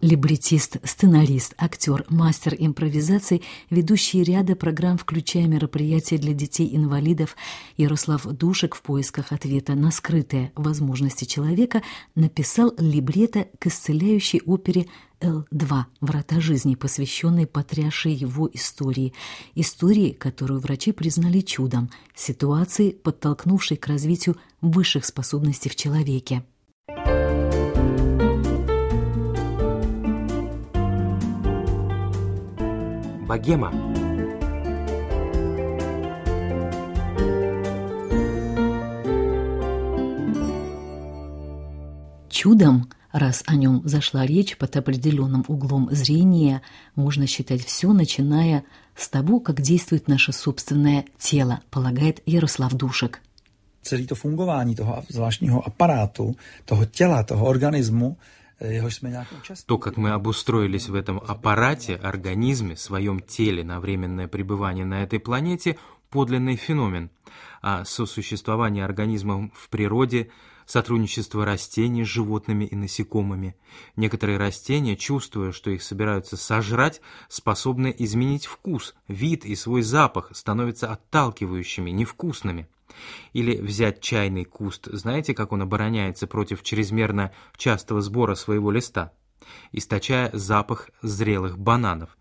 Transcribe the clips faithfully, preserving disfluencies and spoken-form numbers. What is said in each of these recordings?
Либретист, сценарист, актер, мастер импровизаций, ведущий ряда программ, включая мероприятия для детей-инвалидов, Ярослав Душек в поисках ответа на скрытые возможности человека написал либретто к исцеляющей опере Эл два «Врата жизни», посвященной потрясшей его истории. Истории, которую врачи признали чудом, ситуации, подтолкнувшей к развитию высших способностей в человеке. Богема. Чудом, раз о нем зашла речь под определенным углом зрения, можно считать все, начиная с того, как действует наше собственное тело, полагает Ярослав Душек. Celé to fungování toho zvláštního aparátu, toho těla, toho organismu, То, как мы обустроились в этом аппарате, организме, своем теле на временное пребывание на этой планете – подлинный феномен. А сосуществование организмов в природе – сотрудничество растений с животными и насекомыми. Некоторые растения, чувствуя, что их собираются сожрать, способны изменить вкус, вид и свой запах, становятся отталкивающими, невкусными. Или взять чайный куст, знаете, как он обороняется против чрезмерно частого сбора своего листа, источая запах зрелых бананов.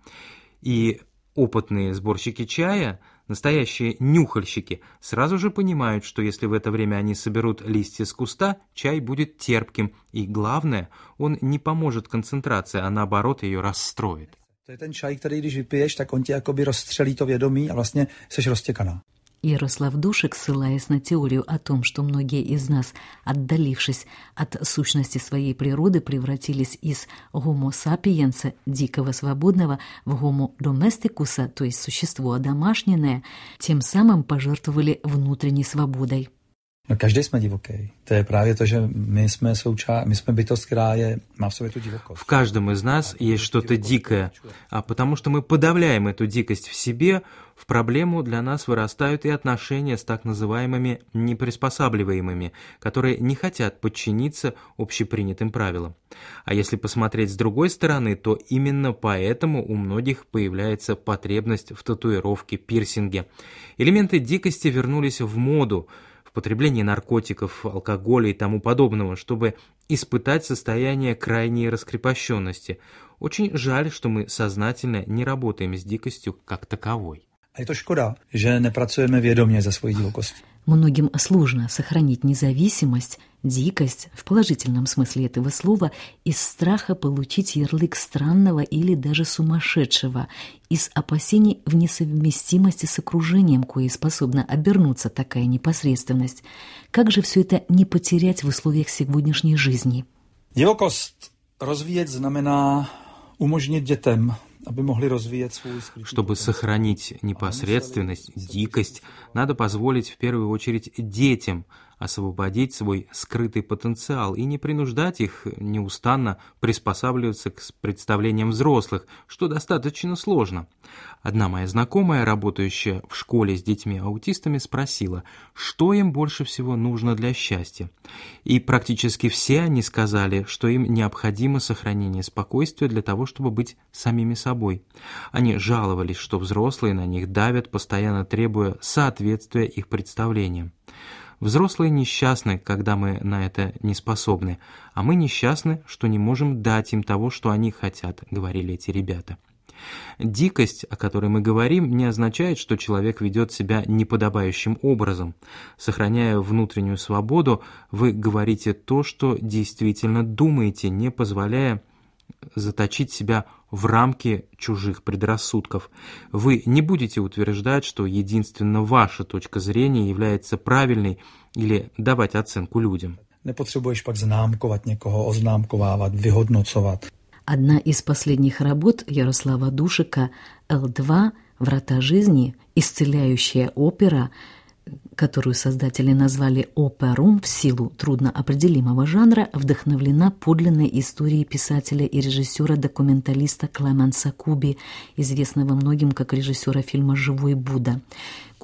И опытные сборщики чая, настоящие нюхальщики, сразу же понимают, что если в это время они соберут листья с куста, чай будет терпким, и главное, он не поможет концентрации, а наоборот ее расстроит. To je ten čaj, který když vypiješ, tak on ti jakoby rozstřelí to vědomí a vlastně seš roztěkaná. Ярослав Душек, ссылаясь на теорию о том, что многие из нас, отдалившись от сущности своей природы, превратились из homo sapiens, дикого свободного, в homo domesticus, то есть существо одомашненное, тем самым пожертвовали внутренней свободой. No, každý jsme divoký. To je právě to, že my jsme souča... my jsme bytost, která je... má v sobě tu divokost. В каждом из нас есть что-то дикое, а потому что мы подавляем эту дикость в себе, в проблему для нас вырастают и отношения с так называемыми неприспосабливаемыми, которые не хотят подчиниться общепринятым правилам. А если посмотреть с другой стороны, то именно поэтому у многих появляется потребность в татуировке, пирсинге. Элементы дикости вернулись в моду, потребление наркотиков, алкоголя и тому подобного, чтобы испытать состояние крайней раскрепощенности. Очень жаль, что мы сознательно не работаем с дикостью как таковой. A je to škoda, že nepracujeme vědomě za svojí divokostí. Многим сложно сохранить независимость, дикость, в положительном смысле этого слова, из страха получить ярлык странного или даже сумасшедшего, из опасений в несовместимости с окружением, кое способна обернуться такая непосредственность. Как же все это не потерять в условиях сегодняшней жизни? Divokost rozvíjet znamená umožnit dětem, aby mohli rozvíjet svůj skrytý Чтобы сохранить непосредственность, дикость, надо позволить в первую очередь детям освободить свой скрытый потенциал и не принуждать их неустанно приспосабливаться к представлениям взрослых, что достаточно сложно. Одна моя знакомая, работающая в школе с детьми-аутистами, спросила, что им больше всего нужно для счастья. И практически все они сказали, что им необходимо сохранение спокойствия для того, чтобы быть самими собой. Они жаловались, что взрослые на них давят, постоянно требуя соответствия их представлениям. Взрослые несчастны, когда мы на это не способны, а мы несчастны, что не можем дать им того, что они хотят, говорили эти ребята. Дикость, о которой мы говорим, не означает, что человек ведет себя неподобающим образом. Сохраняя внутреннюю свободу, вы говорите то, что действительно думаете, не позволяя заточить себя в рамки чужих предрассудков. Вы не будете утверждать, что единственно ваша точка зрения является правильной или давать оценку людям. Nepotřebuješ pak známkovat někoho, oznámkovávat, vyhodnocovat. Одна из последних работ Ярослава Душека «Эл два. Врата жизни», исцеляющая опера, которую создатели назвали «оперум» в силу трудноопределимого жанра, вдохновлена подлинной историей писателя и режиссера-документалиста Клеменса Куби, известного многим как режиссера фильма «Живой Будда».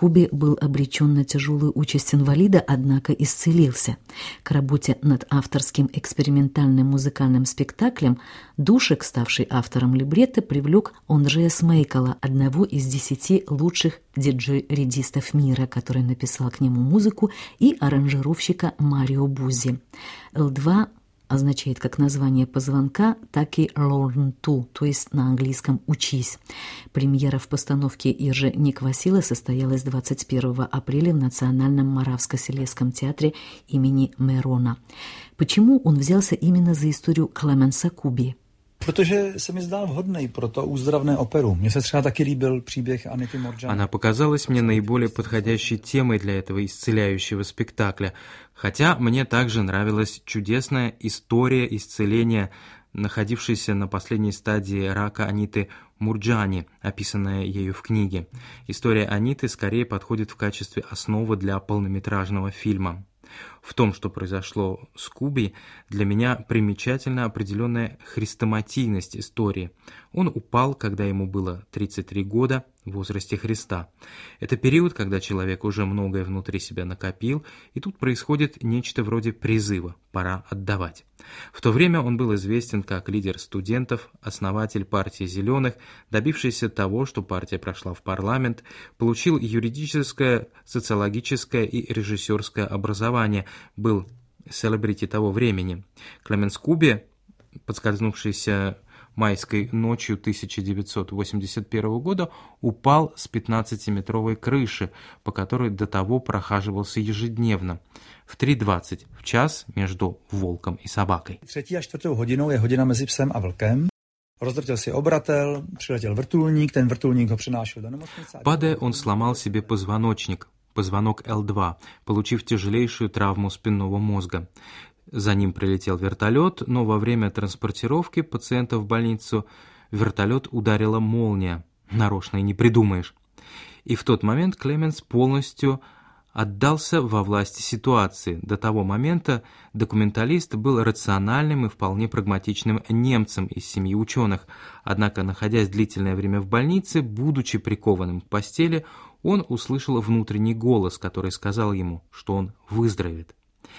Куби был обречен на тяжелую участь инвалида, однако исцелился. К работе над авторским экспериментальным музыкальным спектаклем Душек, ставший автором либретто, привлек Онджея Смейкала, одного из десяти лучших диджей-редистов мира, который написал к нему музыку, и аранжировщика Марио Бузи. эл два означает как название позвонка, так и learn to, то есть на английском «учись». Премьера в постановке Иржи Никвасила состоялась двадцать первого апреля в Национальном Моравско-Селесском театре имени Мерона. Почему он взялся именно за историю Клеменса Куби? Protože se mi zdál vhodný pro to úzdravné operu. Mně se třeba taky líbil příběh Anity Mordžany. Она показалась мне наиболее подходящей темой для этого исцеляющего спектакля, хотя мне также нравилась чудесная история исцеления, находившейся на последней стадии рака Аниты Мурджани, описанная ею в книге. История Аниты скорее подходит в качестве основы для полнометражного фильма. В том, что произошло с Куби, для меня примечательна определенная хрестоматийность истории. Он упал, когда ему было тридцать три года, в возрасте Христа. Это период, когда человек уже многое внутри себя накопил, и тут происходит нечто вроде призыва «пора отдавать». В то время он был известен как лидер студентов, основатель партии «Зеленых», добившийся того, что партия прошла в парламент, получил юридическое, социологическое и режиссерское образование, был селебрити того времени. Клеменс Куби, подскользнувшийся майской ночью тысяча девятьсот восемьдесят первого года, упал с пятнадцатиметровой крыши, по которой до того прохаживался ежедневно, в три двадцать, в час между волком и собакой. Třetí a čtvrtou hodinou je hodina mezi psem a vlkem. Rozdrtil si obratel, přiletěl vrtulník, ten vrtulník ho přenášel do nemocnice. Падая, он сломал себе позвоночник, позвонок эл два, получив тяжелейшую травму спинного мозга. За ним прилетел вертолет, но во время транспортировки пациента в больницу вертолет ударила молния. Нарочно и не придумаешь. И в тот момент Клеменс полностью отдался во власти ситуации. До того момента документалист был рациональным и вполне прагматичным немцем из семьи ученых. Однако, находясь длительное время в больнице, будучи прикованным к постели, он услышал внутренний голос, который сказал ему, что он выздоровеет.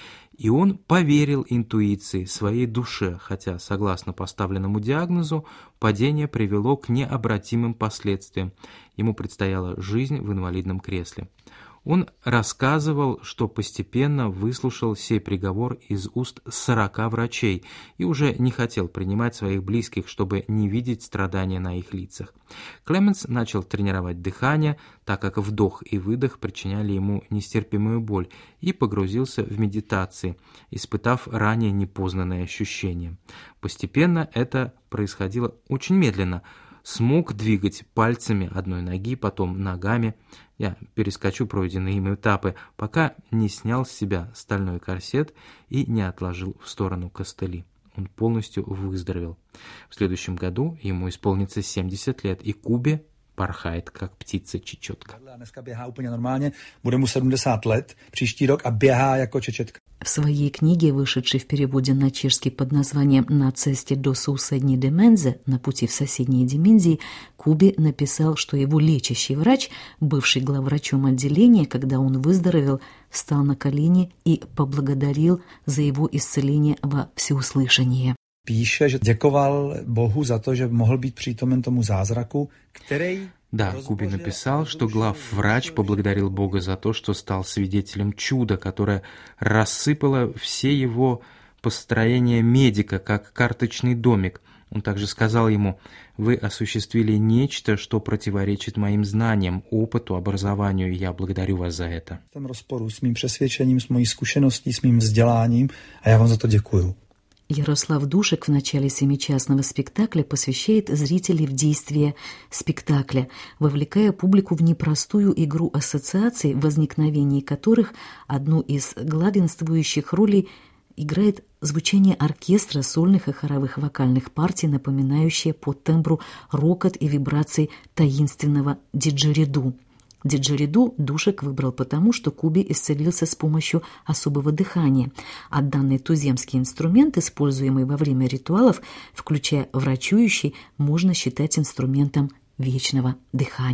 И он поверил интуиции, своей душе, хотя, согласно поставленному диагнозу, падение привело к необратимым последствиям. Ему предстояла жизнь в инвалидном кресле. Он рассказывал, что постепенно выслушал сей приговор из уст сорока врачей и уже не хотел принимать своих близких, чтобы не видеть страдания на их лицах. Клеменс начал тренировать дыхание, так как вдох и выдох причиняли ему нестерпимую боль, и погрузился в медитации, испытав ранее непознанные ощущения. Постепенно это происходило очень медленно. Смог двигать пальцами одной ноги, потом ногами. Я перескочу пройденные им этапы, пока не снял с себя стальной корсет и не отложил в сторону костыли. Он полностью выздоровел. В следующем году ему исполнится семьдесят лет, и Куби порхает, как птица-чечетка. Dneska běhá úplně normálně, bude mu sedmdesát let příští rok a běhá jako čečetka. В своей книге, вышедшей в переводе на чешский под названием «На цесте до соседней демензе», «На пути в соседние димензии», Куби написал, что его лечащий врач, бывший главврачом отделения, когда он выздоровел, встал на колени и поблагодарил за его исцеление во всеуслышание. Píše, že děkoval Bohu za to, že mohl být přítomen tomu zázraku, který... Да, Куби написал, что главврач поблагодарил Бога за то, что стал свидетелем чуда, которое рассыпало все его построения медика, как карточный домик. Он также сказал ему: «Вы осуществили нечто, что противоречит моим знаниям, опыту, образованию, и я благодарю вас за это». В tom rozporu s mým přesvědčením, s mojí zkušeností, s mým vzděláním, a já vám za to děkuju. Ярослав Душек в начале семичастного спектакля посвящает зрителей в действие спектакля, вовлекая публику в непростую игру ассоциаций, в возникновении которых одну из главенствующих ролей играет звучание оркестра, сольных и хоровых вокальных партий, напоминающее по тембру рокот и вибрации таинственного диджериду. Диджериду Душек выбрал потому, что Куби исцелился с помощью особого дыхания, а данный туземский инструмент, используемый во время ритуалов, включая врачующий, можно считать инструментом вечного дыхания.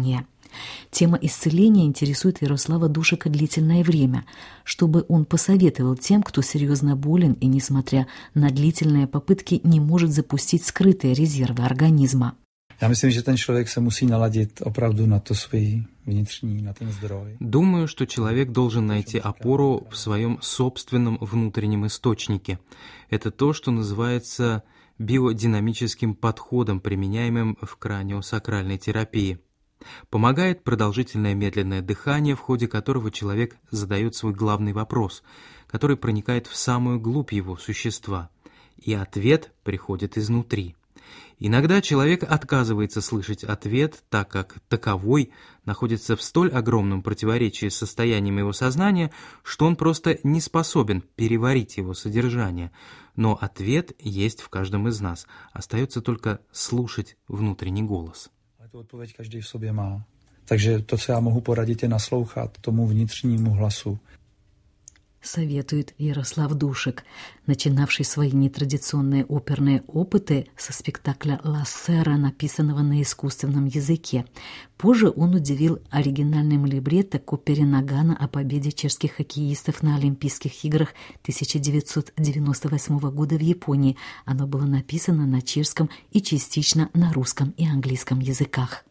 Тема исцеления интересует Ярослава Душика длительное время, чтобы он посоветовал тем, кто серьезно болен и, несмотря на длительные попытки, не может запустить скрытые резервы организма. Já myslím, že ten člověk se musí naladit opravdu na to svůj vnitřní, на ten zdroj. Думаю, что человек должен найти опору в своем собственном внутреннем источнике. Это то, что называется биодинамическим подходом, применяемым в краниосакральной терапии. Помогает продолжительное медленное дыхание, в ходе которого человек задает свой главный вопрос, который проникает в самую глубь его существа, и ответ приходит изнутри. Иногда человек отказывается слышать ответ, так как таковой находится в столь огромном противоречии с состоянием его сознания, что он просто не способен переварить его содержание. Но ответ есть в каждом из нас, остается только слушать внутренний голос. Tu odpověď každý v sobě má. Takže to, co já mohu poradit, je naslouchat tomu vnitřnímu hlasu. Советует Ярослав Душик, начинавший свои нетрадиционные оперные опыты со спектакля «Ла Сера», написанного на искусственном языке. Позже он удивил оригинальным либретто к опере Нагана о победе чешских хоккеистов на Олимпийских играх тысяча девятьсот девяносто восьмого года в Японии. Оно было написано на чешском и частично на русском и английском языках.